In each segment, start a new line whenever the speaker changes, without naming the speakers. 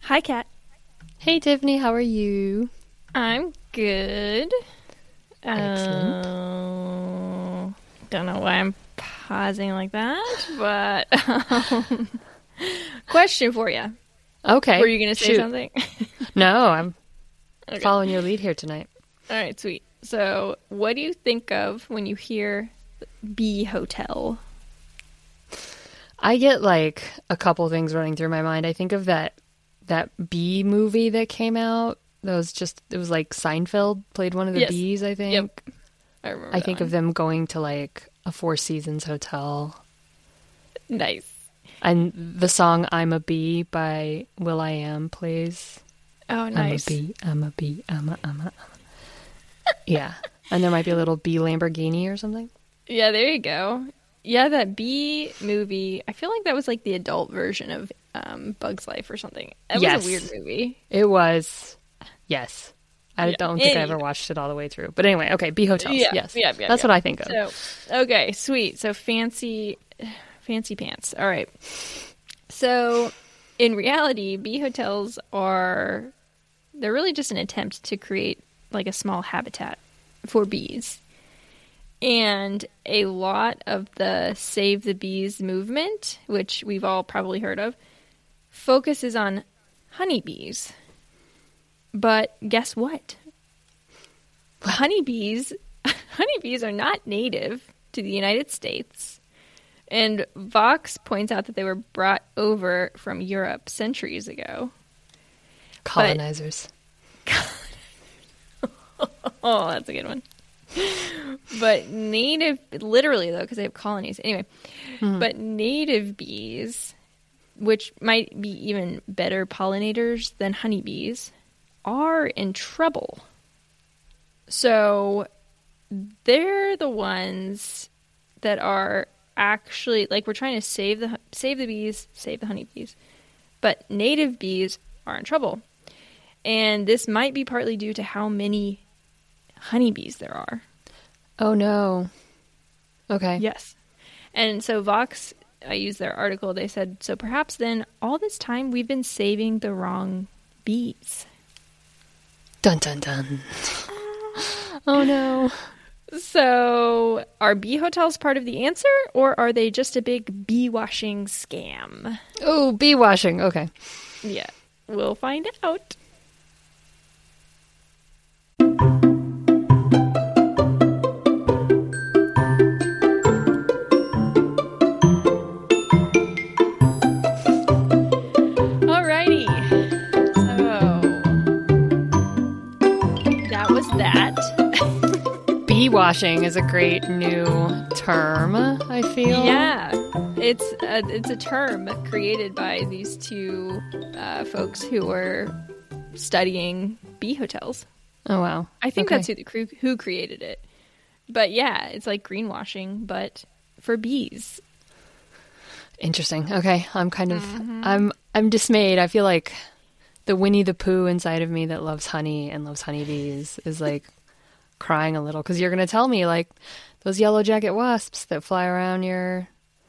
Hi, Kat.
Hey, Tiffany, how are you?
I'm good.
Excellent.
Don't know why I'm pausing like that, but question for you.
Okay.
Were you going to say
shoot.
something?
No, I'm
Okay.
following your lead here tonight.
All right, sweet. So, what do you think of when you hear Bee Hotel?
I get like a couple things running through my mind. I think of that bee movie that came out. It was like Seinfeld played one of the
Yes.
bees, I think.
Yep. I remember
I
that
think
one.
of them going to like a Four Seasons hotel.
Nice.
And the song I'm a Bee by Will.i.am plays.
Oh, nice.
I'm a bee, I'm a. Yeah. And there might be a little bee Lamborghini or something.
Yeah, there you go. Yeah, that Bee movie, I feel like that was like the adult version of Bug's Life or something. It
Yes.
was a weird movie.
It was, yes. I
Yeah.
don't think I ever
Anyway.
watched it all the way through. But anyway, okay, bee hotels.
Yeah,
Yes.
yeah,
That's what I think of.
So, okay, sweet. So fancy pants. All right. So, in reality, bee hotels they're really just an attempt to create like a small habitat for bees. And a lot of the Save the Bees movement, which we've all probably heard of, focuses on honeybees. But guess what? Honeybees are not native to the United States. And Vox points out that they were brought over from Europe centuries ago.
Colonizers.
Oh, that's a good one. But literally though, because they have colonies. Anyway, but native bees, which might be even better pollinators than honeybees, are in trouble. So they're the ones that are actually, like, we're trying to save the bees, save the honeybees, but native bees are in trouble. And this might be partly due to how many honeybees there are.
Oh, no. Okay.
Yes. And so Vox, I used their article, they said, so perhaps then all this time we've been saving the wrong bees.
Dun, dun, dun. Oh, no.
So are bee hotels part of the answer, or are they just a big bee washing scam?
Oh, bee washing. Okay.
Yeah, we'll find out. Alrighty. So that was that.
Bee washing is a great new term, I feel.
Yeah, it's a term created by these two folks who were studying bee hotels.
Oh, wow.
I think
Okay.
that's who created it. But yeah, it's like greenwashing, but for bees.
Interesting. Okay. I'm kind of, I'm dismayed. I feel like the Winnie the Pooh inside of me that loves honey and loves honeybees is like crying a little, because you're going to tell me like those yellow jacket wasps that fly around your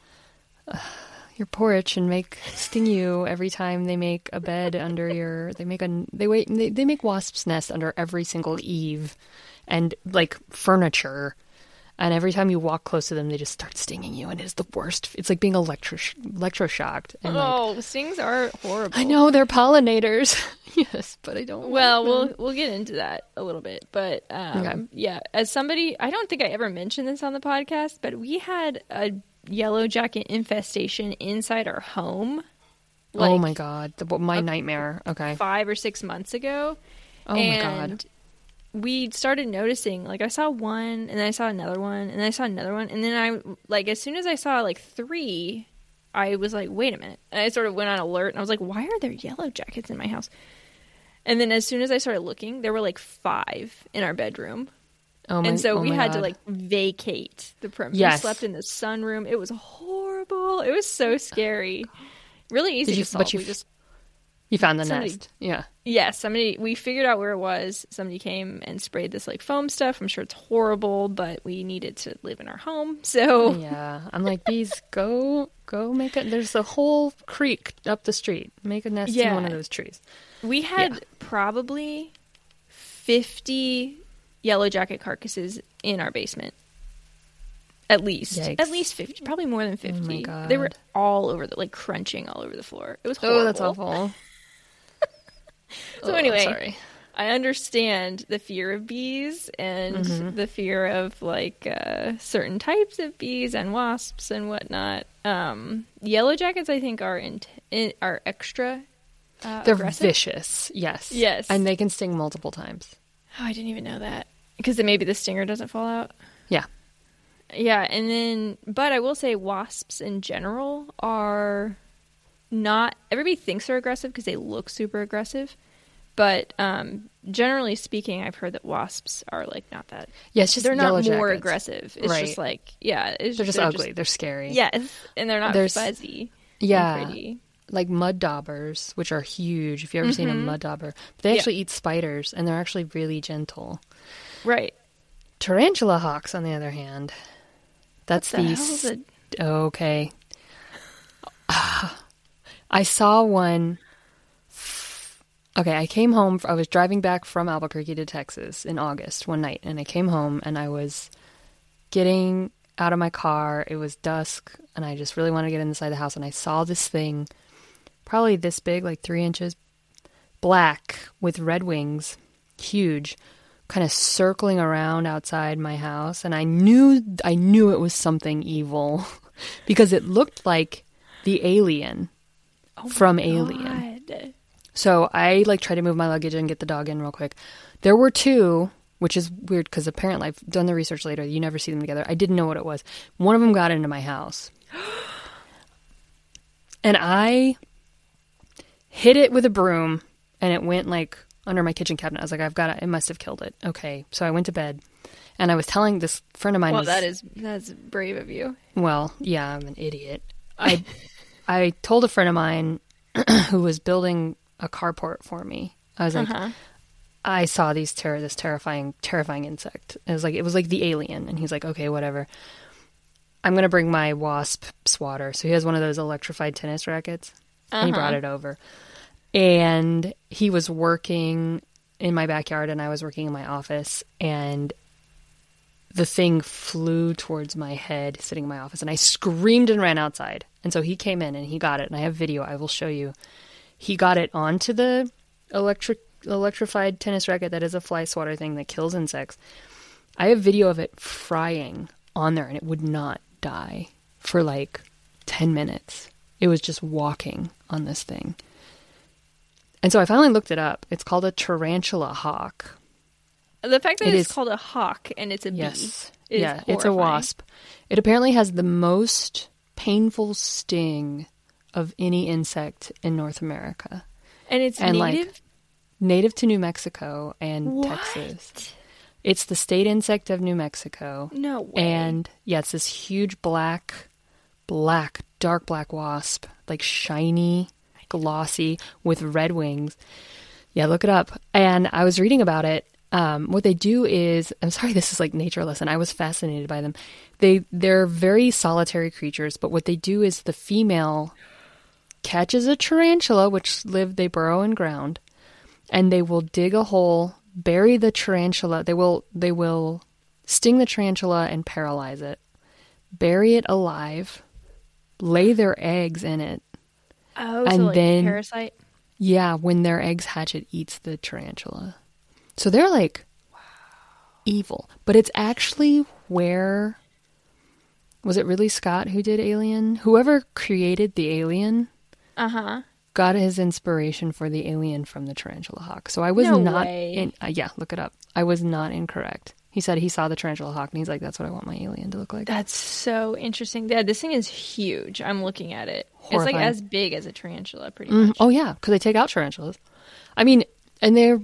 porch and sting you every time they make a bed under your, they make wasps' nest under every single eave and like furniture. And every time you walk close to them, they just start stinging you, and it's the worst. It's like being electroshocked. And
Stings are horrible.
I know they're pollinators, yes, but I don't.
Well,
like them.
we'll get into that a little bit, but
Okay.
yeah, as somebody, I don't think I ever mentioned this on the podcast, but we had a yellow jacket infestation inside our home.
Oh
like,
my god, my nightmare. Okay.
5 or 6 months ago.
Oh my god.
We started noticing, like, I saw one, and then I saw another one, and then I saw another one, and then I, like, as soon as I saw, like, 3, I was like, wait a minute. And I sort of went on alert, and I was like, why are there yellow jackets in my house? And then as soon as I started looking, there were, like, 5 in our bedroom. And so we had to, like, vacate the premises.
Yes.
We slept in the sunroom. It was horrible. It was so scary. Really easy to solve.
You found the
somebody,
nest. Yeah.
Yeah, we figured out where it was. Somebody came and sprayed this like foam stuff. I'm sure it's horrible, but we needed to live in our home. So
yeah, I'm like, bees, go make it. There's a whole creek up the street. Make a nest in one of those trees.
We had probably 50 yellow jacket carcasses in our basement. At least.
Yikes.
At least 50. Probably more than 50.
Oh my God.
They were all over like crunching all over the floor. It was horrible.
Oh, that's awful.
So anyway,
sorry.
I understand the fear of bees and the fear of like certain types of bees and wasps and whatnot. Yellow jackets, I think, are extra
They're
aggressive.
vicious. Yes.
Yes.
And they can sting multiple times.
Oh, I didn't even know that. Because then maybe the stinger doesn't fall out.
Yeah.
Yeah, and then, but I will say wasps in general are not, everybody thinks they're aggressive because they look super aggressive. But generally speaking, I've heard that wasps are like not that.
Yeah, it's just
they're not
yellow
more
jackets.
aggressive. It's
Right.
just like, yeah.
They're just ugly. They're scary.
Yes, and they're not
There's-
fuzzy.
Yeah.
And pretty.
Like mud daubers, which are huge. If you've ever seen a mud dauber. But they actually eat spiders, and they're actually really gentle.
Right.
Tarantula hawks, on the other hand, that's
What the hell is it?
Okay. I saw one. Okay, I came home. I was driving back from Albuquerque to Texas in August one night, and I came home and I was getting out of my car. It was dusk, and I just really wanted to get inside the house, and I saw this thing, probably this big, like 3 inches, black with red wings, huge, kind of circling around outside my house, and I knew it was something evil because it looked like the alien from Alien.
God.
So I like tried to move my luggage and get the dog in real quick. There were two, which is weird because apparently I've done the research later. You never see them together. I didn't know what it was. One of them got into my house. And I hit it with a broom and it went like under my kitchen cabinet. I was like, it must have killed it. Okay. So I went to bed and I was telling this friend of mine.
Well, that's brave of you.
Well, yeah, I'm an idiot. I told a friend of mine who was building a carport for me. I was like, I saw this terrifying insect. It was like the alien. And he's like, okay, whatever. I'm going to bring my wasp swatter. So he has one of those electrified tennis rackets. And he brought it over. And he was working in my backyard and I was working in my office. And the thing flew towards my head sitting in my office. And I screamed and ran outside. And so he came in and he got it. And I have video. I will show you. He got it onto the electrified tennis racket that is a fly swatter thing that kills insects. I have video of it frying on there and it would not die for like 10 minutes. It was just walking on this thing. And so I finally looked it up. It's called a tarantula hawk.
The fact that it's called a hawk and it's a bee.
Yes.
Is
Yeah,
horrifying.
it's a wasp. It apparently has the most painful sting of any insect in North America.
And it's native?
Like, native to New Mexico and Texas. It's the state insect of New Mexico.
No way.
And yeah, it's this huge dark black wasp, like shiny, glossy, with red wings. Yeah, look it up. And I was reading about it. What they do is, I'm sorry, this is like nature lesson. I was fascinated by them. They're very solitary creatures, but what they do is the female catches a tarantula, they burrow in ground, and they will dig a hole, bury the tarantula. They will sting the tarantula and paralyze it, bury it alive, lay their eggs in it.
Oh,
and
so like
then,
a parasite?
Yeah, when their eggs hatch, it eats the tarantula. So they're like, evil. But it's actually where, was it Ridley Scott who did Alien? Whoever created the alien got his inspiration for the alien from the tarantula hawk. So I was yeah, look it up. I was not incorrect. He said he saw the tarantula hawk and he's like, that's what I want my alien to look like.
That's so interesting. Yeah, this thing is huge. I'm looking at it.
Horrifying.
It's like as big as a tarantula, pretty much.
Oh yeah, because they take out tarantulas. I mean, and they're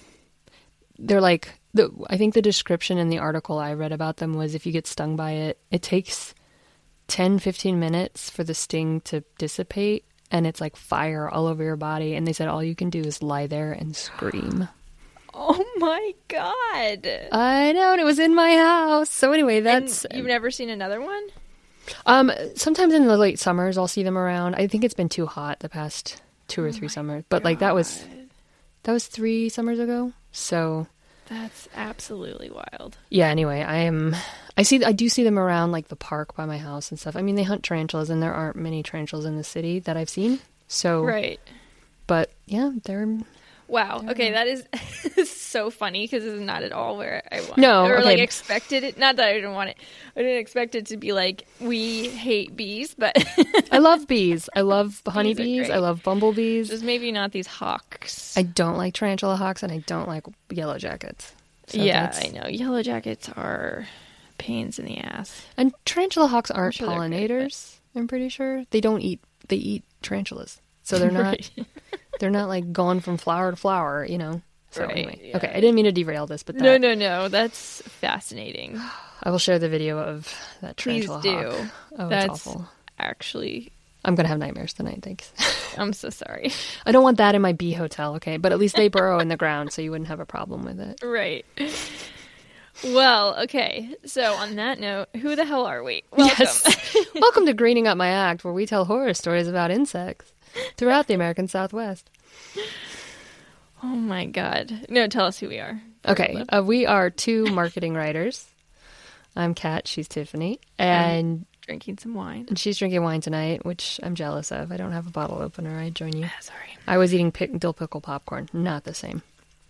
like, I think the description in the article I read about them was if you get stung by it, it takes 10, 15 minutes for the sting to dissipate. and it's like fire all over your body. And they said all you can do is lie there and scream.
Oh my God.
I know, and it was in my house. So anyway, that's...
And you've never seen another one?
Sometimes in the late summers, I'll see them around. I think it's been too hot the past 2 or 3 summers. But like that was 3 summers ago. So...
That's absolutely wild.
Yeah, anyway, I do see them around like the park by my house and stuff. I mean, they hunt tarantulas, and there aren't many tarantulas in the city that I've seen. So
right.
But yeah, they're
wow. Okay, that is so funny because it's not at all where I want
No,
it. Or
okay.
like expected it. Not that I didn't want it. I didn't expect it to be like we hate bees, but
I love bees. I love
Bees
honeybees.
are great.
I love bumblebees.
just maybe not these hawks.
I don't like tarantula hawks, and I don't like yellow jackets. So
yeah,
that's-
I know. Yellow jackets are pains in the ass.
And tarantula hawks aren't
sure they're great,
pollinators. I'm pretty sure they don't eat. They eat tarantulas, so they're not.
Right.
They're not like going from flower to flower, you know. So
Right,
anyway,
yeah.
okay, I didn't mean to derail this, but that,
No. That's fascinating.
I will share the video of that
Please
tarantula
do.
hawk. Oh,
That's
it's awful.
actually.
I'm gonna have nightmares tonight. Thanks.
I'm so sorry.
I don't want that in my bee hotel. Okay, but at least they burrow in the ground, so you wouldn't have a problem with it.
Right. Well, okay. So on that note, who the hell are we? Welcome.
Yes. Welcome to Greening Up My Act, where we tell horror stories about insects throughout the American Southwest.
Oh my God. No, tell us who we are.
Okay, we are 2 marketing writers. I'm Kat, she's Tiffany, and
Drinking some wine.
she's drinking wine tonight, which I'm jealous of. I don't have a bottle opener. I join you.
Sorry.
I was eating dill pickle popcorn. Not the same.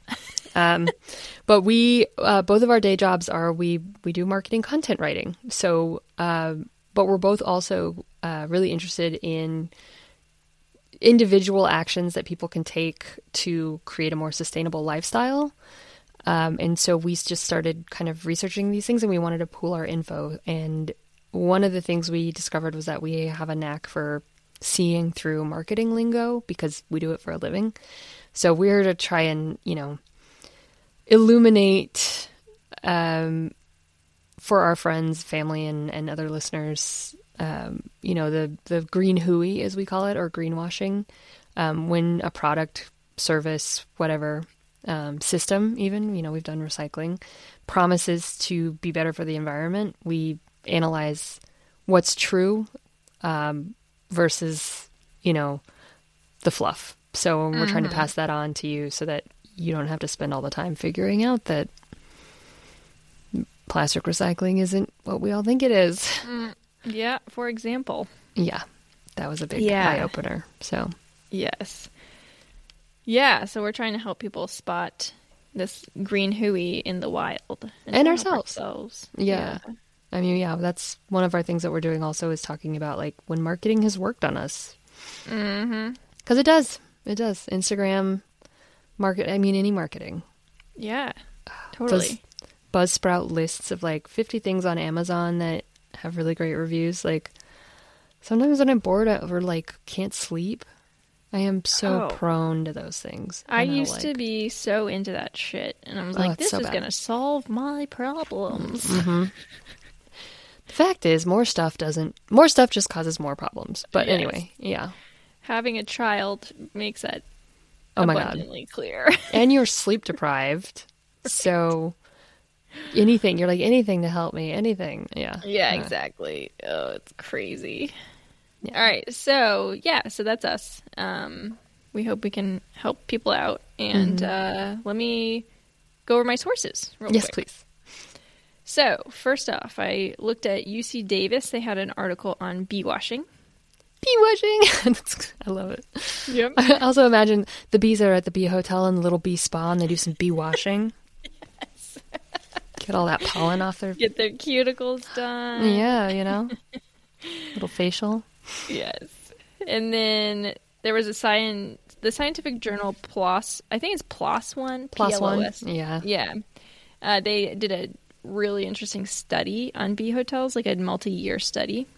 But we, both of our day jobs are, we do marketing content writing. So, but we're both also really interested in individual actions that people can take to create a more sustainable lifestyle. And so we just started kind of researching these things, and we wanted to pool our info. And one of the things we discovered was that we have a knack for seeing through marketing lingo because we do it for a living. So we're to try and, illuminate for our friends, family, and other listeners, the green hooey, as we call it, or greenwashing, when a product, service, whatever, system even, we've done recycling, promises to be better for the environment. We analyze what's true versus, the fluff. So we're trying to pass that on to you so that you don't have to spend all the time figuring out that plastic recycling isn't what we all think it is.
Yeah, for example.
Yeah, that was a big eye-opener. So
Yes. Yeah, so we're trying to help people spot this green hooey in the wild.
And
to help
ourselves. Yeah. I mean, that's one of our things that we're doing also is talking about like when marketing has worked on us. Mm-hmm. Because it does. It does. Instagram, any marketing.
Yeah, totally.
Those Buzzsprout lists of like 50 things on Amazon that have really great reviews. Like sometimes when I'm bored or like can't sleep, I am so prone to those things.
I used to be so into that shit, and I was like, this is going to solve my problems.
Mm-hmm. The fact is, more stuff just causes more problems. But anyway, yeah.
Having a child makes that abundantly clear.
And you're sleep deprived. Right. So anything to help me, anything. Yeah.
Yeah, exactly. Oh, it's crazy. Yeah. All right. So that's us. We hope we can help people out. And let me go over my sources real quick.
Yes, please.
So first off, I looked at UC Davis. They had an article on bee washing.
Bee washing. I love it. Yep. I also imagine the bees are at the bee hotel and the little bee spa, and they do some bee washing. Yes. Get all that pollen off their...
Get their cuticles done.
Yeah, little facial.
Yes. And then there was the scientific journal PLOS. I think it's PLOS one.
PLOS one.
Yeah. Yeah. They did a really interesting study on bee hotels, like a multi-year study.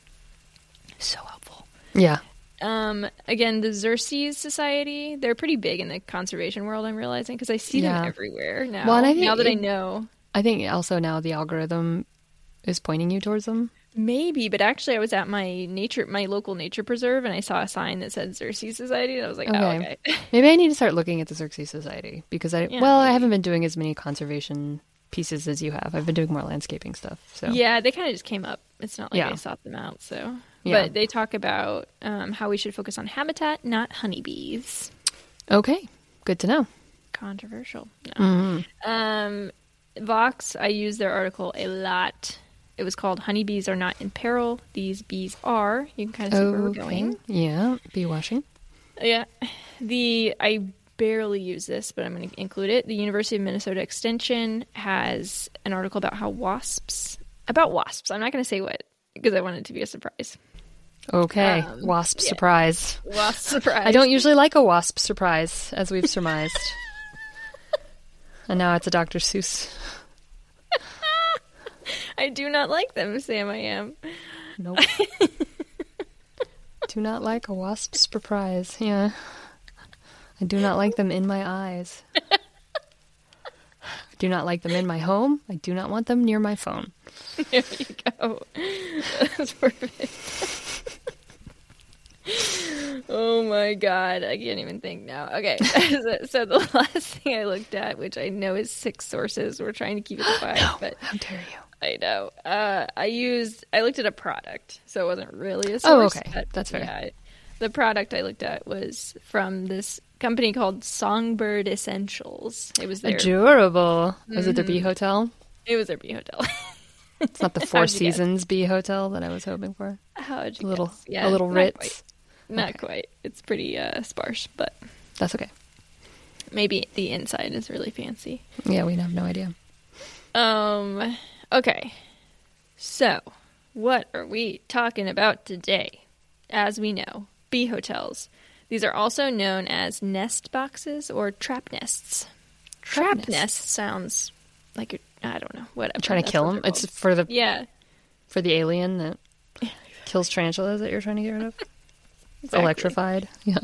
So helpful.
Yeah.
Again, the Xerces Society, they're pretty big in the conservation world, I'm realizing, because I see them everywhere now. Well, now that I know.
I think also now the algorithm is pointing you towards them.
Maybe, but actually I was at my local nature preserve, and I saw a sign that said Xerces Society, and I was like, oh, okay.
Maybe I need to start looking at the Xerces Society because I
maybe.
haven't been doing as many conservation pieces as you have. I've been doing more landscaping stuff. So
yeah, they kind of just came up. It's not like I sought them out. So, but they talk about how we should focus on habitat, not honeybees.
Okay, good to know.
Controversial. No. Vox, I use their article a lot. It was called "Honeybees Are Not in Peril. These Bees Are." You can kind of see where we're going.
Yeah, bee washing.
Yeah, I barely use this, but I'm going to include it. The University of Minnesota Extension has an article about wasps. I'm not going to say what because I want it to be a surprise.
Okay, wasp surprise.
Wasp surprise.
I don't usually like a wasp surprise, as we've surmised. And now it's a Dr. Seuss.
I do not like them, Sam. I am.
Nope. Do not like a wasp surprise. Yeah. I do not like them in my eyes. I do not like them in my home. I do not want them near my phone.
There you go. That's perfect. Oh my god, I can't even think now. Okay, so the last thing I looked at, which I know is 6 sources, we're trying to keep it to 5,
no,
but
how dare you?
I know. I looked at a product, so it wasn't really a source.
Oh, okay, that's fair.
Yeah, the product I looked at was from this company called Songbird Essentials. It was their
adorable. Was it their bee hotel?
It was their bee hotel.
It's not the Four Seasons bee hotel that I was hoping for.
How'd you
guess?
Yeah,
a little Ritz.
Not quite. It's pretty sparse, but
that's okay.
Maybe the inside is really fancy.
Yeah, we have no idea.
Okay. So, what are we talking about today? As we know, bee hotels. These are also known as nest boxes or trap nests. Trap nest sounds like I don't know. Whatever.
Trying to kill them? It's for the for the alien that
Yeah.
kills tarantulas that you're trying to get rid of.
Exactly.
Electrified. Yeah.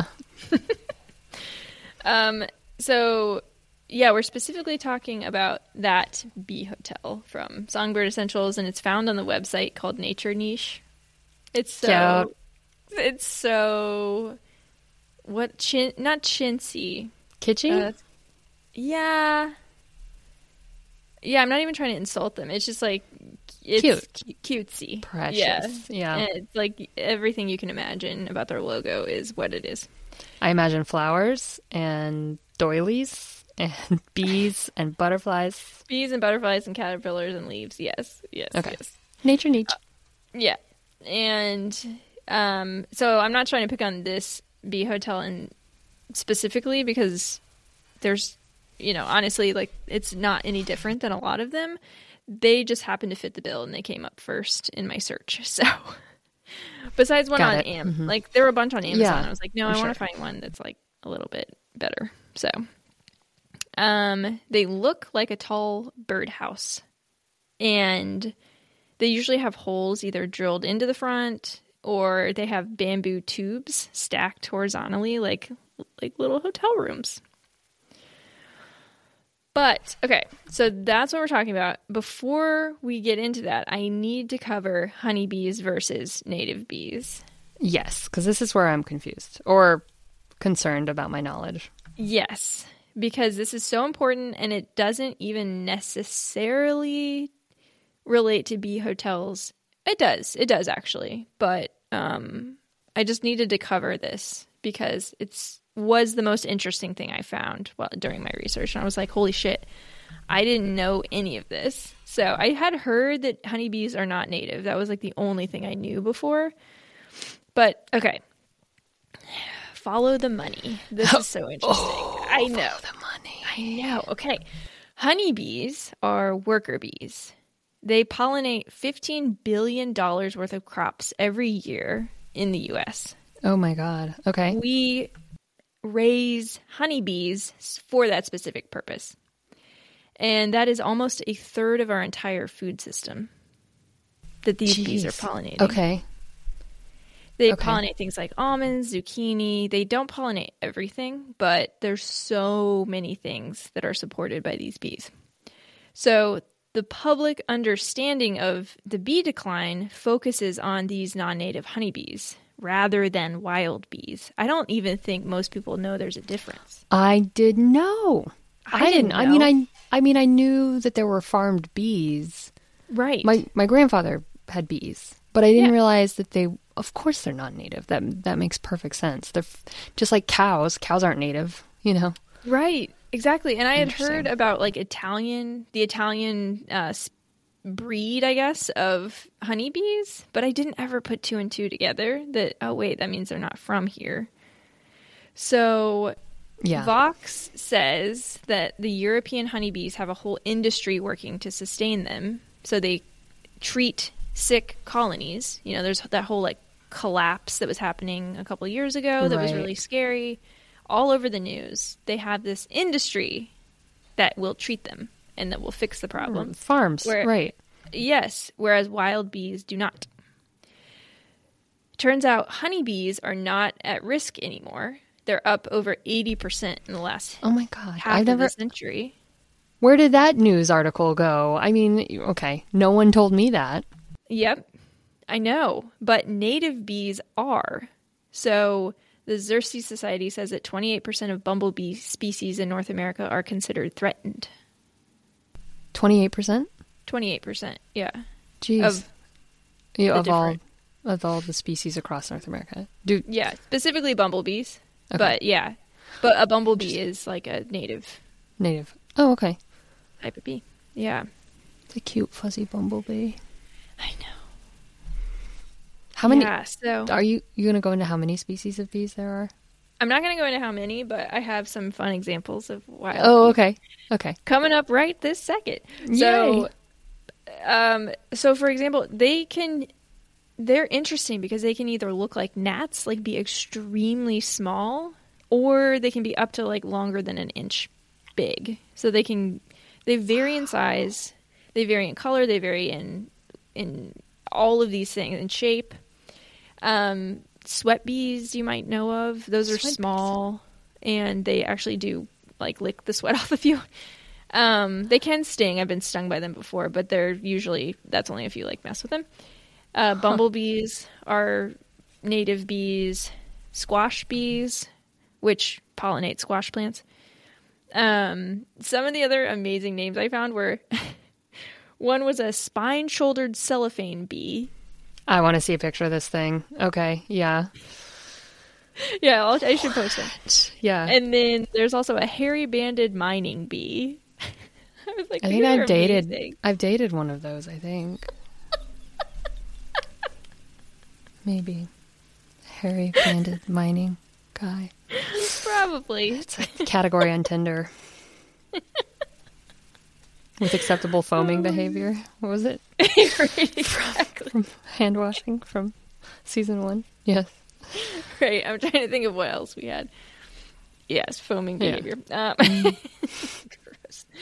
So, yeah, we're specifically talking about that bee hotel from Songbird Essentials, and it's found on the website called Nature Niche. It's so not chintzy.
Kitschy?
Yeah, I'm not even trying to insult them. It's just like it's cutesy,
precious. Yeah.
And it's like everything you can imagine about their logo is what it is.
I imagine flowers and doilies and bees and butterflies.
Bees and butterflies and caterpillars and leaves. Yes.
Okay.
Yes.
Nature Niche.
Yeah, and so I'm not trying to pick on this bee hotel in specifically because there's, honestly, like it's not any different than a lot of them. They just happened to fit the bill and they came up first in my search. So besides one on Amazon, like there were a bunch on Amazon.
Yeah,
I was like, no, I want to find one that's like a little bit better. So they look like a tall birdhouse, and they usually have holes either drilled into the front or they have bamboo tubes stacked horizontally like little hotel rooms. But, okay, so that's what we're talking about. Before we get into that, I need to cover honeybees versus native bees.
Yes, because this is where I'm confused or concerned about my knowledge.
Yes, because this is so important, and it doesn't even necessarily relate to bee hotels. It does actually, but I just needed to cover this because was the most interesting thing I found during my research. And I was like, holy shit, I didn't know any of this. So I had heard that honeybees are not native. That was like the only thing I knew before. But, okay. Follow the money. This is so interesting. I know.
Follow the money.
I know. Okay. Honeybees are worker bees. They pollinate $15 billion worth of crops every year in the U.S.
Oh my God. Okay.
We raise honeybees for that specific purpose. And that is almost a third of our entire food system that these bees are pollinating.
Okay.
They pollinate things like almonds, zucchini. They don't pollinate everything, but there's so many things that are supported by these bees. So the public understanding of the bee decline focuses on these non-native honeybees rather than wild bees. I don't even think most people know there's a difference.
I didn't know.
I didn't know.
I mean, I knew that there were farmed bees.
Right.
My grandfather had bees, but I didn't realize that of course they're not native. That makes perfect sense. They're just like cows. Cows aren't native,
Right. Exactly. And I had heard about like the Italian breed, I guess, of honeybees, but I didn't ever put two and two together that, oh wait, that means they're not from here. So Vox says that the European honeybees have a whole industry working to sustain them. So they treat sick colonies. There's that whole like collapse that was happening a couple of years ago that was really scary. All over the news, they have this industry that will treat them and that will fix the problem.
Farms, right.
Yes, whereas wild bees do not. Turns out honeybees are not at risk anymore. They're up over 80% in the last half of the century.
Where did that news article go? I mean, okay, no one told me that.
Yep, I know, but native bees are. So the Xerces Society says that 28% of bumblebee species in North America are considered threatened.
28%?
28%, yeah.
Jeez. Of all the species across North America.
Yeah, specifically bumblebees. Okay. But yeah. But a bumblebee is like a native.
Native. Oh, okay.
Type of bee. Yeah.
It's a cute fuzzy bumblebee.
I know.
How many?
Yeah, so
are you going to go into how many species of bees there are?
I'm not going to go into how many, but I have some fun examples of wild bees.
Okay. Okay.
Coming up right this second.
Yay.
So for example, they're interesting because they can either look like gnats, like be extremely small, or they can be up to like longer than an inch big. So they vary in size, they vary in color, they vary in all of these things, in shape. Sweat bees you might know of. Those are small and they actually do like lick the sweat off of you. They can sting. I've been stung by them before, but that's only if you like mess with them. Bumblebees are native bees. Squash bees, which pollinate squash plants. Some of the other amazing names I found were one was a spine-shouldered cellophane bee.
I want to see a picture of this thing. Okay, yeah.
Yeah, I should post it.
Yeah.
And then there's also a hairy-banded mining bee. I was like,
I think I've dated one of those, I think. Maybe. Hairy-banded mining guy.
Probably.
It's a category on Tinder. With acceptable foaming behavior. What was it?
Right, exactly.
From hand washing from season 1. Yes.
Right. I'm trying to think of what else we had. Yes, foaming behavior. Gross.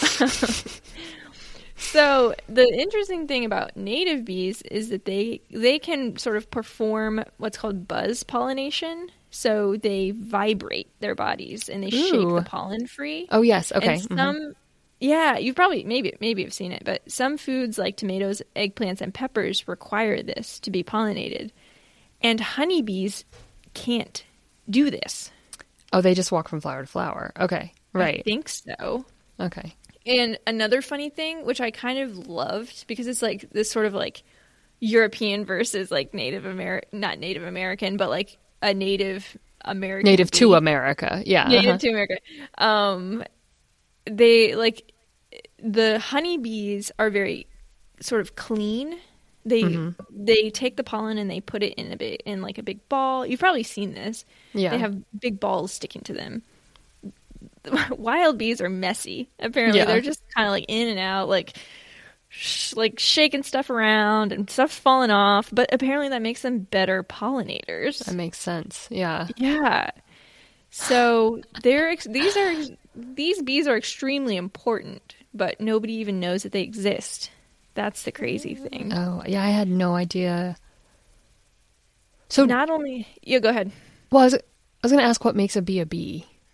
So the interesting thing about native bees is that they can sort of perform what's called buzz pollination. So they vibrate their bodies and they shake the pollen free.
Oh yes, okay.
And yeah, you've probably maybe have seen it, but some foods like tomatoes, eggplants, and peppers require this to be pollinated, and honeybees can't do this.
Oh, they just walk from flower to flower. Okay, right.
I think so.
Okay.
And another funny thing, which I kind of loved, because it's like this sort of like European versus like not Native American, but like a Native American.
Native to America. Yeah.
Native to America. They like the honeybees are very sort of clean. They take the pollen and they put it in like a big ball. You've probably seen this.
Yeah.
They have big balls sticking to them. Wild bees are messy. Apparently, they're just kind of like in and out, like shaking stuff around and stuff falling off. But apparently, that makes them better pollinators.
That makes sense. Yeah.
Yeah. So these bees are extremely important, but nobody even knows that they exist. That's the crazy thing.
Oh, yeah, I had no idea. So
not only... Yeah, go ahead.
Well, I was going to ask what makes a bee a bee.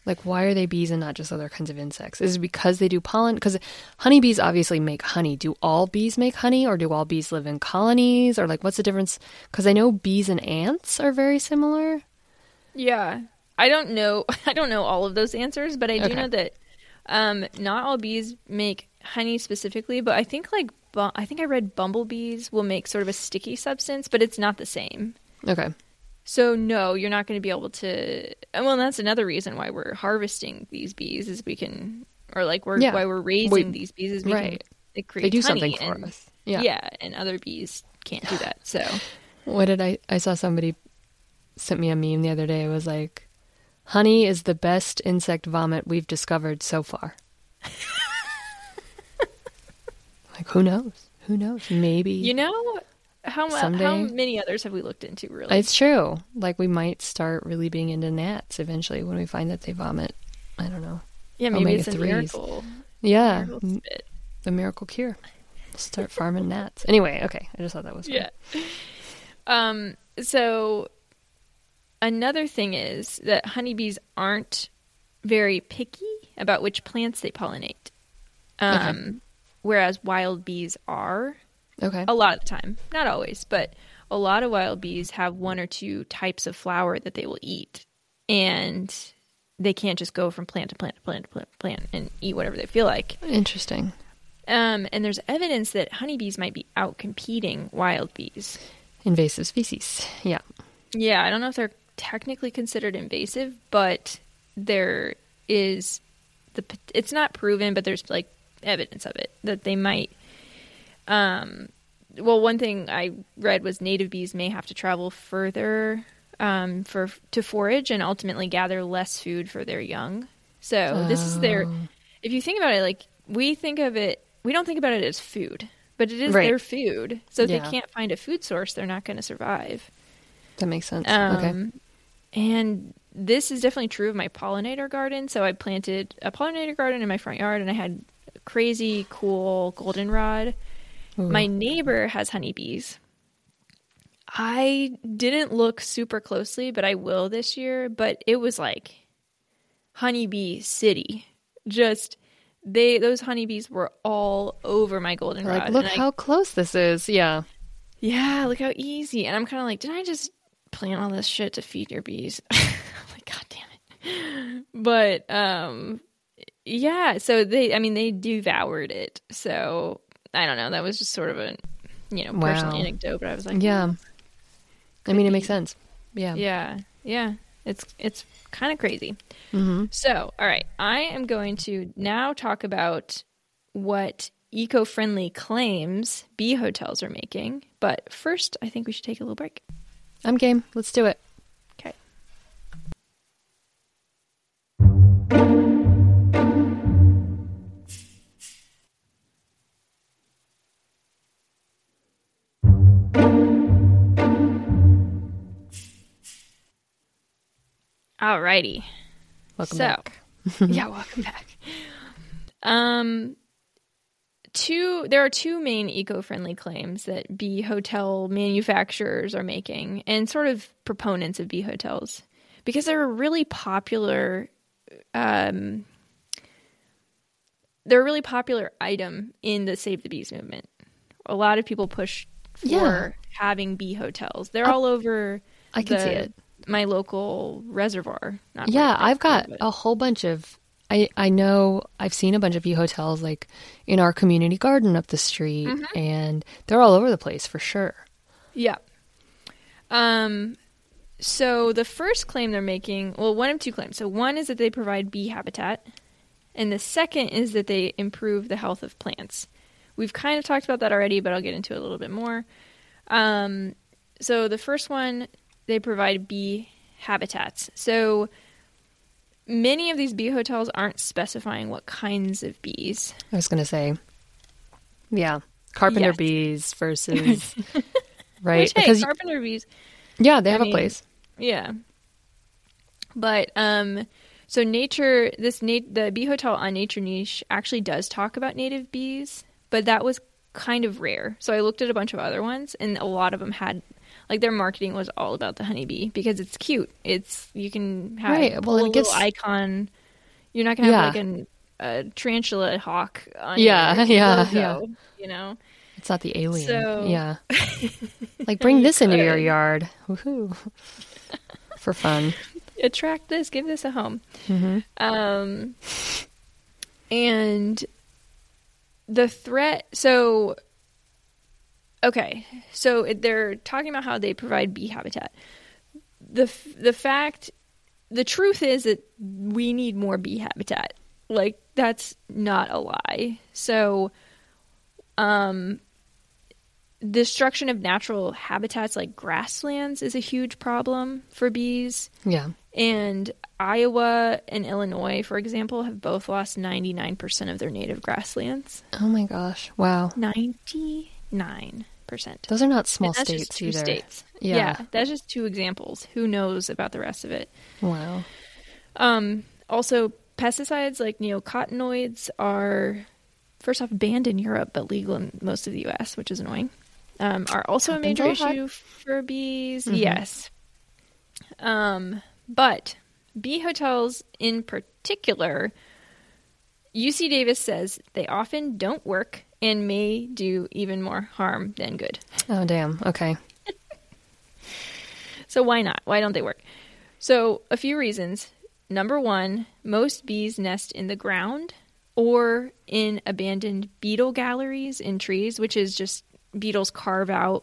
Like, why are they bees and not just other kinds of insects? Is it because they do pollen? Because honeybees obviously make honey. Do all bees make honey, or do all bees live in colonies? Or, like, what's the difference? Because I know bees and ants are very similar.
Yeah. I don't know. I don't know all of those answers, but I do know that not all bees make honey specifically, but I think I read bumblebees will make sort of a sticky substance, but it's not the same.
Okay.
So no, you're not going to be able to. Well, that's another reason why we're harvesting these bees is we can, or like why we're raising these bees is we can. It creates
they do
honey
something for us.
Yeah, and other bees can't do that. So
what did I saw somebody sent me a meme the other day. It was like, honey is the best insect vomit we've discovered so far. Like, who knows? Who knows? Maybe.
How many others have we looked into, really?
It's true. Like, we might start really being into gnats eventually when we find that they vomit. I don't know.
Yeah, maybe it's a miracle.
Yeah. The miracle cure. Start farming gnats. Anyway, okay. I just thought that was fun.
Yeah. So another thing is that honeybees aren't very picky about which plants they pollinate. Whereas wild bees are.
Okay.
A lot of the time. Not always, but a lot of wild bees have one or two types of flower that they will eat. And they can't just go from plant to plant to plant to plant to plant and eat whatever they feel like.
Interesting.
And there's evidence that honeybees might be out-competing wild bees.
Invasive species. Yeah.
Yeah, I don't know if they're technically considered invasive, but there is it's not proven, but there's like evidence of it that they might. Well, one thing I read was native bees may have to travel further to forage and ultimately gather less food for their young. So this is their. If you think about it, like we don't think about it as food, but it is their food. So if they can't find a food source, they're not going to survive.
That makes sense. Okay.
And this is definitely true of my pollinator garden. So I planted a pollinator garden in my front yard, and I had a crazy cool goldenrod. Ooh. My neighbor has honeybees. I didn't look super closely, but I will this year. But it was like honeybee city. Just those honeybees were all over my goldenrod.
Like, look how close this is. Yeah.
Yeah, look how easy. And I'm kind of like, didn't I just plant all this shit to feed your bees? I'm like, God damn it. But yeah, so they devoured it. So I don't know. That was just sort of a personal anecdote, but I was like,
yeah. I mean, it makes sense. Yeah.
Yeah. Yeah. It's kind of crazy.
Mm-hmm.
So, all right. I am going to now talk about what eco-friendly claims bee hotels are making. But first, I think we should take a little break.
I'm game. Let's do it.
Okay. Alrighty.
Welcome back.
Yeah, welcome back. There are two main eco-friendly claims that bee hotel manufacturers are making, and sort of proponents of bee hotels, because they're a really popular item in the Save the Bees movement. A lot of people push for having bee hotels. They're all over.
I can see it.
My local reservoir.
I've got a whole bunch of. I know I've seen a bunch of bee hotels like in our community garden up the street, and they're all over the place for sure.
Yeah. So the first claim they're making, well, one of two claims. So one is that they provide bee habitat, and the second is that they improve the health of plants. We've kind of talked about that already, but I'll get into it a little bit more. So the first one, they provide bee habitats. So many of these bee hotels aren't specifying what kinds of bees.
I was going to say, yeah, carpenter bees versus, right?
Which, because carpenter bees.
Yeah, they have a place.
Yeah. But, so the bee hotel on Nature Niche actually does talk about native bees, but that was kind of rare. So I looked at a bunch of other ones, and a lot of them had Like their marketing was all about the honeybee because it's cute. You can have
Right. Well,
a
it
little
gets
icon. You're not gonna have like a tarantula hawk on
Yeah,
your
yeah,
logo,
yeah.
you know.
It's not the alien.
So
Yeah. Like bring this into your
could.
yard. Woohoo. For fun.
Attract this, give this a home.
Mm-hmm.
And the threat, so they're talking about how they provide bee habitat. The truth is that we need more bee habitat. Like, that's not a lie. So, destruction of natural habitats like grasslands is a huge problem for bees.
Yeah.
And Iowa and Illinois, for example, have both lost 99% of their native grasslands.
Oh my gosh. Wow.
99%.
Those are not small
And that's
states
just two
either.
states.
Yeah.
Yeah, that's just two examples. Who knows about the rest of it?
Wow.
Also, pesticides like neonicotinoids are, first off, banned in Europe, but legal in most of the U.S., which is annoying. Are also a major
Happens a lot.
issue for bees.
Mm-hmm.
Yes. But bee hotels in particular, UC Davis says they often don't work and may do even more harm than good.
Oh, damn. Okay.
So why not? Why don't they work? So a few reasons. Number one, most bees nest in the ground or in abandoned beetle galleries in trees, which is just beetles carve out.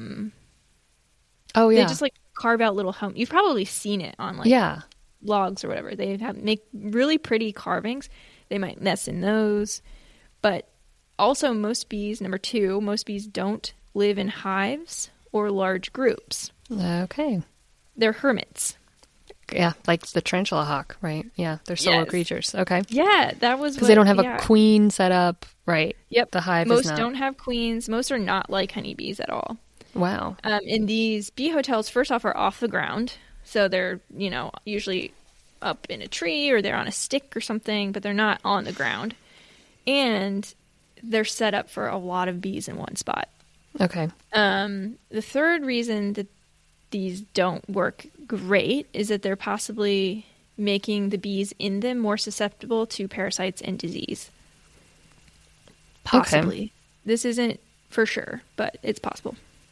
Oh, yeah.
They just like carve out little home. You've probably seen it on like
Yeah.
logs or whatever. They make really pretty carvings. They might nest in those. But also most bees, number two, most bees don't live in hives or large groups.
Okay.
They're hermits.
Yeah, like the tarantula hawk, right? Yeah, they're solo
Yes.
creatures. Okay.
Yeah, that was
Because they don't have
yeah.
a queen set up, right?
Yep.
The hive
Most
is not.
don't have queens. Most are not like honeybees at all.
Wow.
And these bee hotels, first off, are off the ground. So they're, usually up in a tree or they're on a stick or something, but they're not on the ground. And they're set up for a lot of bees in one spot.
Okay.
The third reason that these don't work great is that they're possibly making the bees in them more susceptible to parasites and disease. Possibly.
Okay.
This isn't for sure, but it's possible.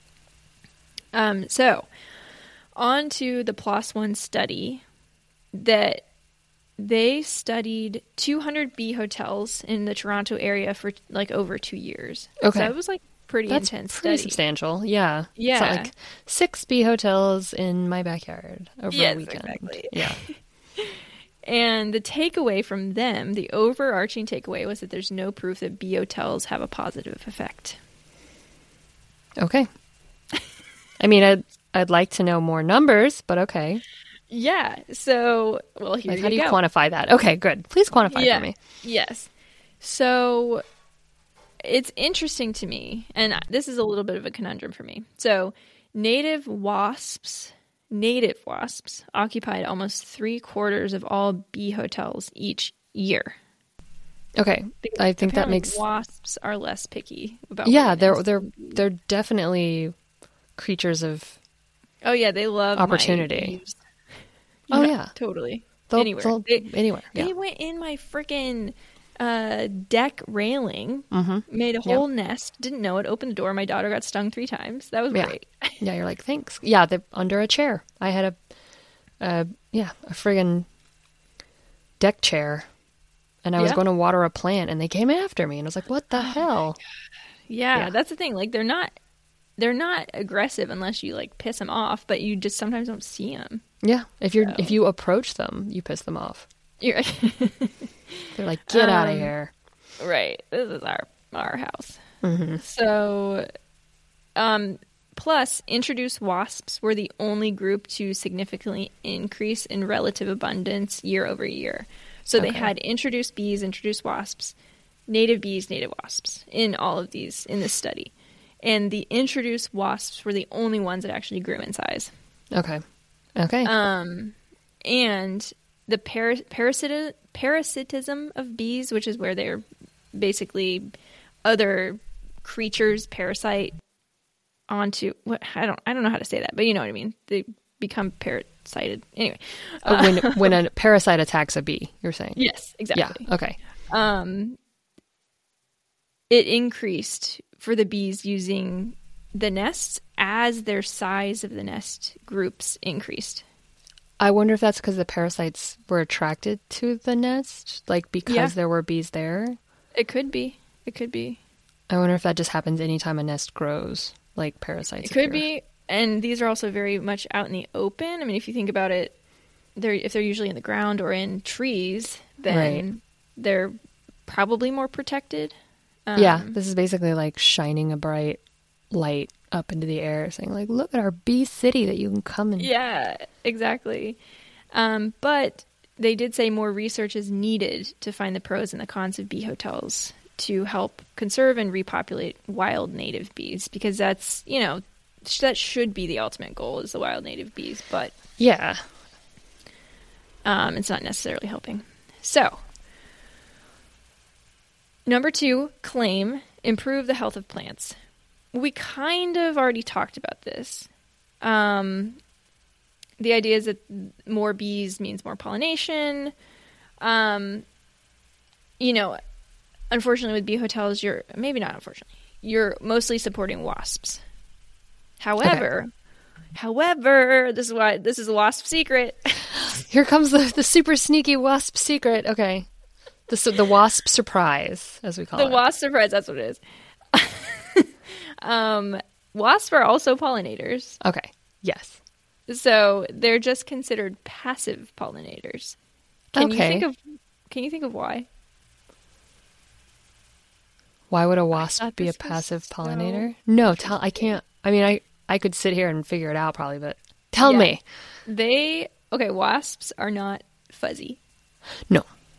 So, on to the PLOS One study that they studied 200 bee hotels in the Toronto area for like over 2 years.
Okay.
So it was like pretty
That's
intense
pretty
study.
substantial. Yeah.
Yeah.
It's not like 6 bee hotels in my backyard over a
Yes,
weekend.
exactly.
Yeah.
And the takeaway from them, the overarching takeaway, was that there's no proof that bee hotels have a positive effect.
Okay. I mean, I'd like to know more numbers, but okay.
Yeah. So, well, here
Like,
you
how do you
go.
quantify that? Okay, good. Please quantify for me.
Yes. So it's interesting to me, and this is a little bit of a conundrum for me. So native wasps occupied almost 3/4 of all bee hotels each year.
Okay, I think that
Apparently
makes
wasps are less picky about.
yeah.
where they
They're
nest.
they're definitely creatures of
Oh yeah, they love my
opportunity.
bees.
Oh, yeah.
Totally.
they'll,
Anywhere.
they'll- anywhere. Yeah.
They went in my freaking deck railing,
Mm-hmm.
made a whole nest, didn't know it, opened the door. My daughter got stung 3 times. That was
Yeah.
great.
Yeah, you're like, thanks. Yeah, they're under a chair. I had a friggin' deck chair, and I was
Yeah.
going to water a plant, and they came after me, and I was like, what the hell?
Yeah,
Yeah.
that's the thing. Like they're not aggressive unless you like piss them off, but you just sometimes don't see them.
Yeah, if you approach them, you piss them off.
You're
They're like, get out of here.
right. This is our house.
Mm-hmm.
So, plus, introduced wasps were the only group to significantly increase in relative abundance year over year. So they
Okay.
had introduced bees, introduced wasps, native bees, native wasps in all of these in this study. And the introduced wasps were the only ones that actually grew in size.
Okay. Okay.
And the parasitism of bees, which is where they're basically other creatures parasite onto what I don't know how to say that, but you know what I mean. They become parasited. Anyway,
when a parasite attacks a bee, you're saying?
Yes, exactly.
Yeah. Okay.
It increased for the bees using the nests as their size of the nest groups increased.
I wonder if that's because the parasites were attracted to the nest, like because there were bees there.
It could be. It could be.
I wonder if that just happens anytime a nest grows, like parasites.
It could be. And these are also very much out in the open. I mean, if you think about it, if they're usually in the ground or in trees, then they're probably more protected.
Yeah, this is basically like shining a bright light up into the air, saying like, look at our bee city that you can come and...
Yeah, exactly. But they did say more research is needed to find the pros and the cons of bee hotels to help conserve and repopulate wild native bees, because that's, that should be the ultimate goal, is the wild native bees, but
yeah,
it's not necessarily helping. So, number 2, claim, improve the health of plants. We kind of already talked about this. The idea is that more bees means more pollination. Unfortunately with bee hotels, you're mostly supporting wasps. However, this is a wasp secret.
Here comes the super sneaky wasp secret. Okay. The wasp surprise, as we call it.
The wasp surprise, that's what it is. Wasps are also pollinators.
Okay. Yes.
So they're just considered passive pollinators. Can you think of why?
Why would a wasp be a passive pollinator? No, I can't. I mean, I could sit here and figure it out probably, but tell me.
Wasps are not fuzzy.
No.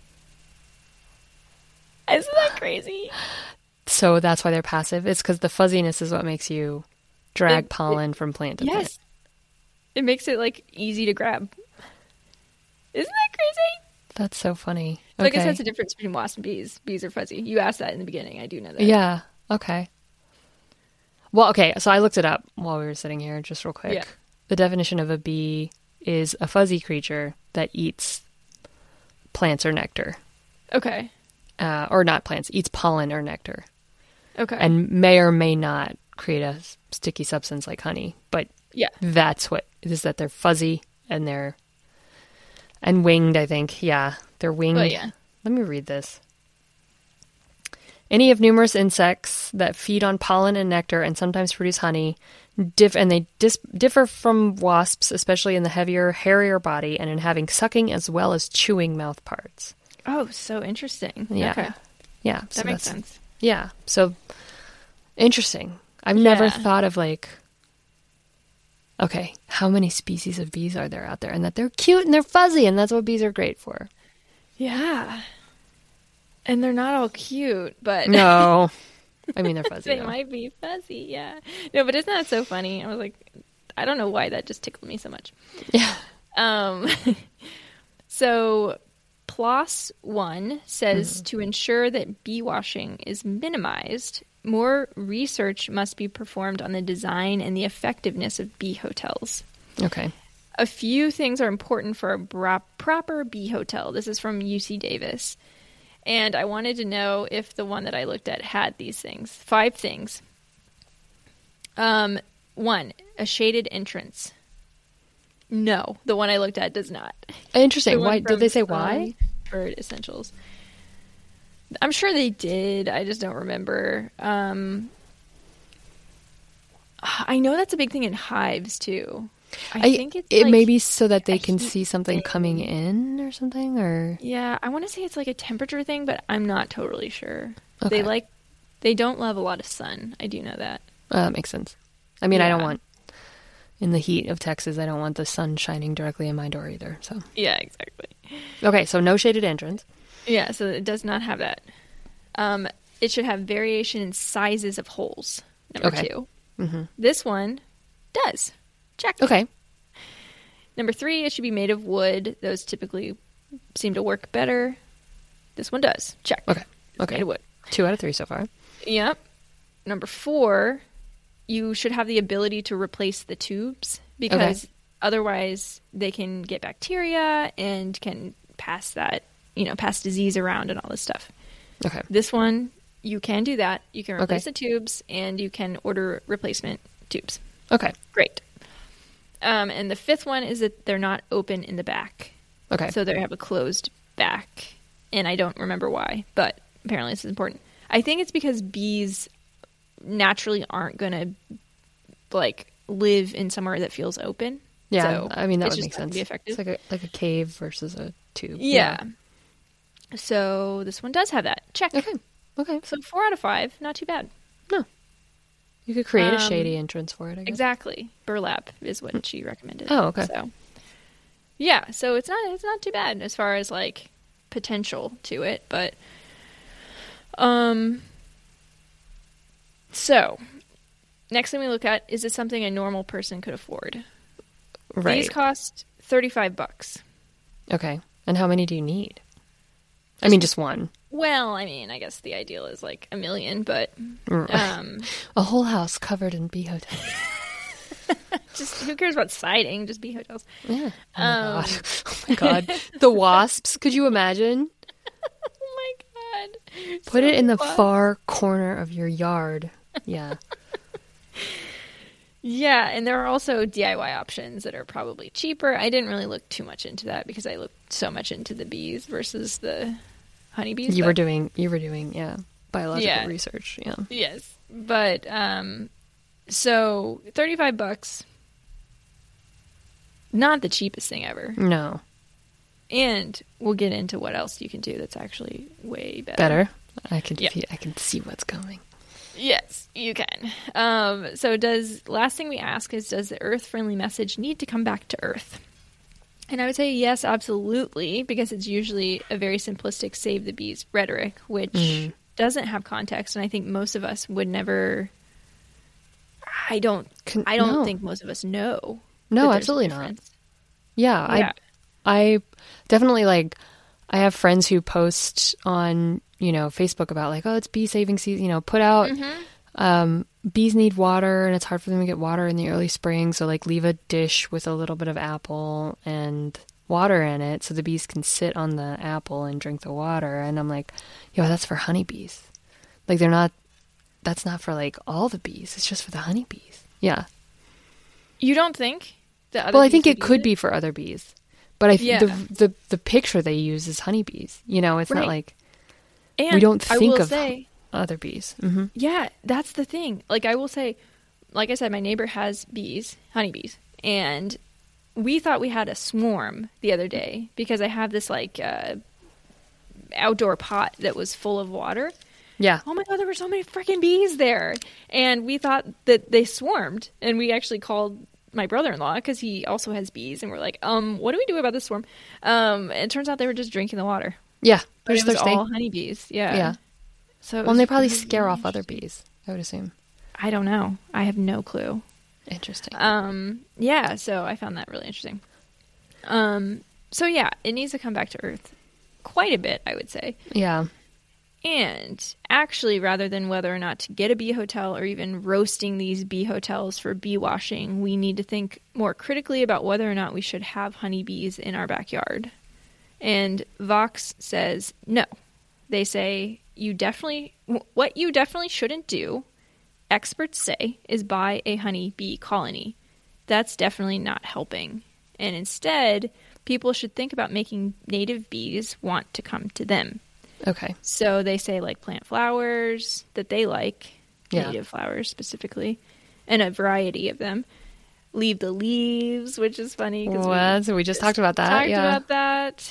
Isn't that crazy?
So that's why they're passive? It's because the fuzziness is what makes you drag pollen from plant to plant.
Yes. It makes it, easy to grab. Isn't that crazy?
That's so funny.
So I guess that's the difference between wasps and bees. Bees are fuzzy. You asked that in the beginning. I do know that.
Yeah. Okay. Well, okay. So I looked it up while we were sitting here, just real quick.
Yeah.
The definition of a bee is a fuzzy creature that eats plants or nectar.
Okay.
Or not plants, eats pollen or nectar.
Okay.
And may or may not create a sticky substance like honey. But that's what it is, that they're fuzzy and winged, I think. Yeah, they're winged.
Well, yeah.
Let me read this. Any of numerous insects that feed on pollen and nectar and sometimes produce honey, differ from wasps, especially in the heavier, hairier body and in having sucking as well as chewing mouth parts.
Oh, so interesting.
Yeah.
Okay.
Yeah.
That makes sense.
Yeah. So, interesting. I've never thought of okay, how many species of bees are there out there? And that they're cute and they're fuzzy, and that's what bees are great for.
Yeah. And they're not all cute, but...
No. I mean, they're fuzzy.
They might be fuzzy, yeah. No, but isn't that so funny? I was like, I don't know why that just tickled me so much.
Yeah.
So, PLOS 1 says to ensure that bee washing is minimized, more research must be performed on the design and the effectiveness of bee hotels.
Okay.
A few things are important for a proper bee hotel. This is from UC Davis. And I wanted to know if the one that I looked at had these things. 5 things. 1, a shaded entrance. No, the one I looked at does not.
Interesting. Why did they say why?
Bird Essentials. I'm sure they did. I just don't remember. I know that's a big thing in hives too. I think
it may be so that they can see something coming in or something, or
yeah, I want to say it's like a temperature thing, but I'm not totally sure.
Okay.
They don't love a lot of sun. I do know that.
That makes sense. I mean, I don't want, in the heat of Texas, I don't want the sun shining directly in my door either. So
yeah, exactly.
Okay, so no shaded entrance.
Yeah, so it does not have that. It should have variation in sizes of holes. Number 2. Mm-hmm. This one does. Check.
Okay.
Number 3, it should be made of wood. Those typically seem to work better. This one does. Check.
Okay.
It's made of wood.
2 out of 3 so far.
Yep. Number 4, you should have the ability to replace the tubes because otherwise they can get bacteria and can pass that, pass disease around and all this stuff.
Okay.
This one, you can do that. You can replace the tubes and you can order replacement tubes.
Okay.
Great. And the fifth one is that they're not open in the back.
Okay.
So they have a closed back. And I don't remember why, but apparently this is important. I think it's because bees naturally aren't going to live in somewhere that feels open.
Yeah,
so
I mean that would
just
make sense.
Be effective.
It's like a cave versus a tube.
Yeah. So this one does have that. Check.
Okay.
So 4 out of 5, not too bad.
No. You could create a shady entrance for it, I guess.
Exactly. Burlap is what she recommended.
Oh, okay.
So yeah, so it's not too bad as far as potential to it, but so next thing we look at is this something a normal person could afford?
Right.
These cost $35.
Okay. And how many do you need? I mean, just one.
Well, I mean, I guess the ideal is $1 million, but
a whole house covered in bee hotels.
just who cares about siding? Just bee hotels.
Yeah. Oh my god. The wasps. Could you imagine?
Oh my god.
Put it in the far corner of your yard. Yeah.
Yeah, and there are also DIY options that are probably cheaper. I didn't really look too much into that because I looked so much into the bees versus the honeybees.
You were doing biological research. Yeah.
Yes. But so $35, not the cheapest thing ever.
No.
And we'll get into what else you can do that's actually way better.
I can see what's coming.
Yes, you can. So last thing we ask is, does the Earth-friendly message need to come back to Earth? And I would say yes, absolutely, because it's usually a very simplistic save the bees rhetoric, which doesn't have context. And I think most of us would never, I don't think most of us know.
No, absolutely not. Yeah. I definitely I have friends who post on, Facebook about it's bee saving season, put out, bees need water and it's hard for them to get water in the early spring. So leave a dish with a little bit of apple and water in it so the bees can sit on the apple and drink the water. And I'm like, that's for honeybees. That's not for all the bees. It's just for the honeybees. Yeah.
You don't think?
I think it could be for other bees. But the picture they use is honeybees. It's not
and
we don't think of
other
bees. Mm-hmm.
Yeah, that's the thing. I will say, like I said, my neighbor has bees, honeybees, and we thought we had a swarm the other day because I have this outdoor pot that was full of water.
Yeah.
Oh my god, there were so many freaking bees there, and we thought that they swarmed, and we actually called my brother-in-law because he also has bees, and we're like, what do we do about this swarm? And it turns out they were just drinking the water.
Yeah,
but it was all honeybees. Yeah. So
they probably scare off other bees, I would assume.
I don't know. I have no clue.
Interesting.
Yeah. So I found that really interesting. So yeah, it needs to come back to Earth quite a bit, I would say.
Yeah.
And actually, rather than whether or not to get a bee hotel or even roasting these bee hotels for bee washing, we need to think more critically about whether or not we should have honeybees in our backyard. And Vox says no. They say what you definitely shouldn't do, experts say, is buy a honeybee colony. That's definitely not helping. And instead, people should think about making native bees want to come to them.
Okay.
So they say plant flowers that they like, native flowers specifically, and a variety of them. Leave the leaves, which is funny.
So we just talked about that.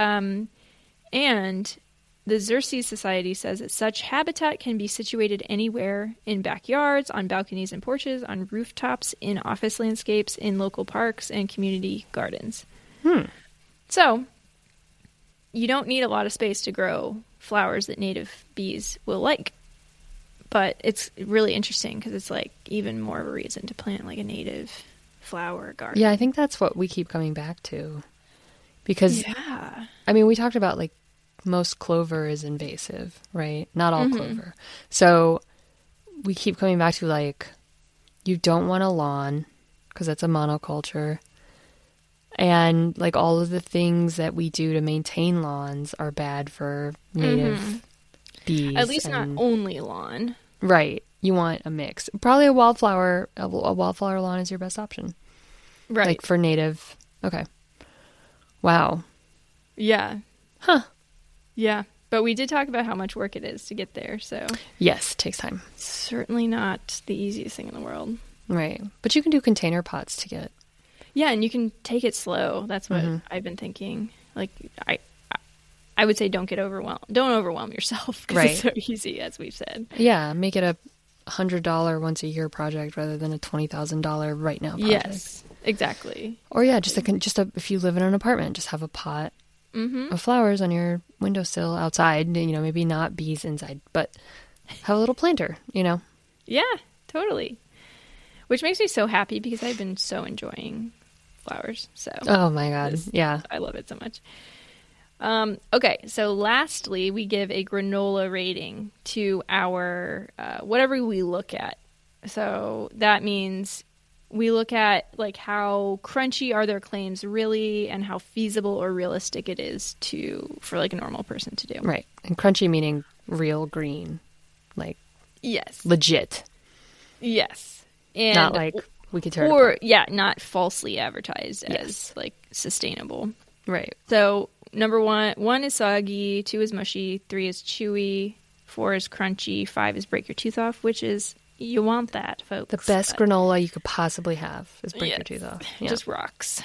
And the Xerces Society says that such habitat can be situated anywhere in backyards, on balconies and porches, on rooftops, in office landscapes, in local parks, and community gardens. So you don't need a lot of space to grow flowers that native bees will like. But it's really interesting because it's even more of a reason to plant a native flower garden.
Yeah, I think that's what we keep coming back to. Because, I mean, we talked about most clover is invasive, right? Not all clover. So we keep coming back to You don't want a lawn because that's a monoculture. And like all of the things that we do to maintain lawns are bad for native bees.
At least not only lawn.
Right. You want a mix. Probably a wildflower lawn is your best option.
Right.
Like for native. Okay. Wow.
Yeah.
Huh.
Yeah. But we did talk about how much work it is to get there, so.
Yes, it takes time.
Certainly not the easiest thing in the world.
Right. But you can do container pots to get.
Yeah, and you can take it slow. That's what I've been thinking. Like, I would say don't get overwhelmed. Don't overwhelm yourself because it's so easy, as we've said.
Yeah, make it a $100 once a year project rather than a $20,000 right now project.
Yes, exactly.
Or yeah, if you live in an apartment, just have a pot of flowers on your windowsill outside. You know, maybe not bees inside, but have a little planter. You know.
Yeah, totally. Which makes me so happy because I've been so enjoying flowers. So.
Oh my God! Yeah,
I love it so much. Okay, so lastly, we give a granola rating to our whatever we look at. So that means we look at like how crunchy are their claims really, and how feasible or realistic it is for like a normal person to do.
Right, and crunchy meaning real green, like
yes,
legit.
Yes, and
not like we could tear it apart.
Not falsely advertised as like sustainable.
Right.
So. Number 1 is soggy, 2 is mushy, 3 is chewy, 4 is crunchy, 5 is break your tooth off, which is, you want that, folks.
The best granola you could possibly have is break your tooth off. Yeah.
Just rocks.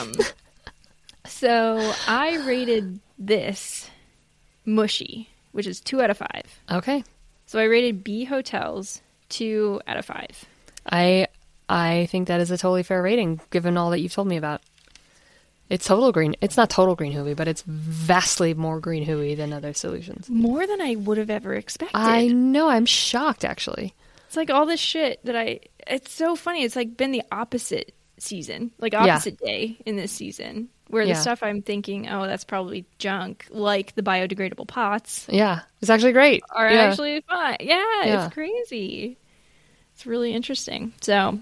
So I rated this mushy, which is 2 out of 5.
Okay.
So I rated Bee Hotels 2 out of 5.
I think that is a totally fair rating, given all that you've told me about. It's total green. It's not total green hooey, but it's vastly more green hooey than other solutions.
More than I would have ever expected.
I know. I'm shocked, actually.
It's like all this shit it's so funny. It's like been the opposite season, like opposite day in this season, where the stuff I'm thinking, oh, that's probably junk, like the biodegradable pots.
Yeah. It's actually great.
Are actually fun. Yeah, it's crazy. It's really interesting. So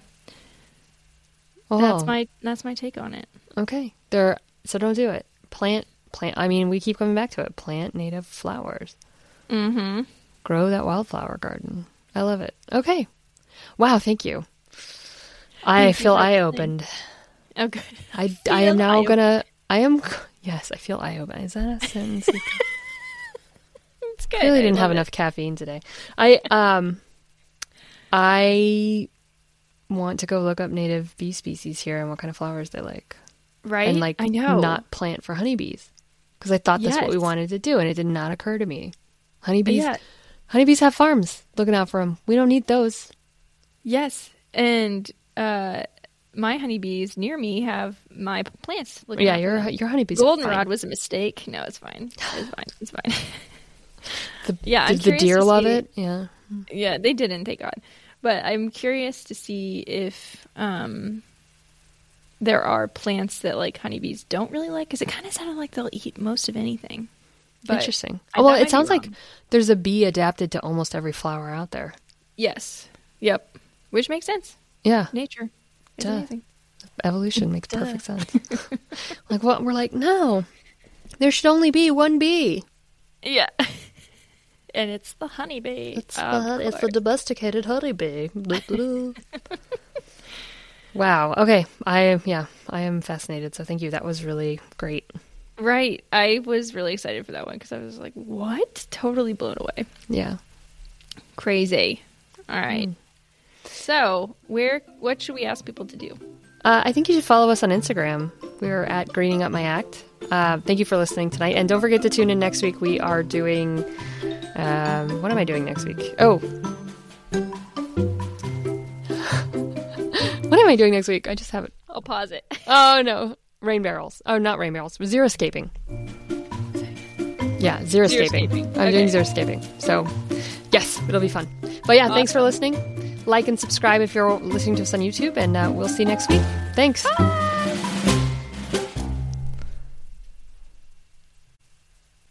that's my take on it.
Okay. So don't do it. Plant. I mean, we keep coming back to it. Plant native flowers.
Mm-hmm.
Grow that wildflower garden. I love it. Okay. Wow. Thank you. I feel eye-opened.
Oh, good.
I am now gonna. Yes, I feel eye-opened. Is that a sentence?
It's good.
I really didn't have enough caffeine today. I want to go look up native bee species here and what kind of flowers they like.
Right?
And
I know.
Not plant for honeybees. Because I thought that's what we wanted to do, and it did not occur to me. Honeybees have farms looking out for them. We don't need those.
Yes. And my honeybees near me have my plants looking out for them.
Your honeybees
Goldenrod was a mistake. No, it's fine. It's fine.
Did the deer love it? Yeah.
Yeah, they didn't, thank God. But I'm curious to see if there are plants that like honeybees don't really like, because it kind of sounded like they'll eat most of anything. But
interesting. Well, it sounds like there's a bee adapted to almost every flower out there.
Yes. Yep. Which makes sense.
Yeah.
Nature is amazing.
Evolution makes perfect sense. Like what? We're like, no, there should only be one bee.
Yeah. And it's the honeybee.
It's the domesticated honeybee. Wow. Okay. I am fascinated. So thank you. That was really great.
Right. I was really excited for that one because I was like, what? Totally blown away.
Yeah.
Crazy. All right. So what should we ask people to do?
I think you should follow us on Instagram. We're at Greening Up My Act. Thank you for listening tonight. And don't forget to tune in next week. We are doing... what am I doing next week? Oh. What am I doing next week? I just have it.
I'll pause it.
Oh, no. Rain barrels. Oh, not rain barrels. Xeriscaping. Yeah, xeriscaping. I'm doing xeriscaping. So, yes, it'll be fun. But yeah, Thanks for listening. Like and subscribe if you're listening to us on YouTube, and we'll see you next week. Thanks.
Bye.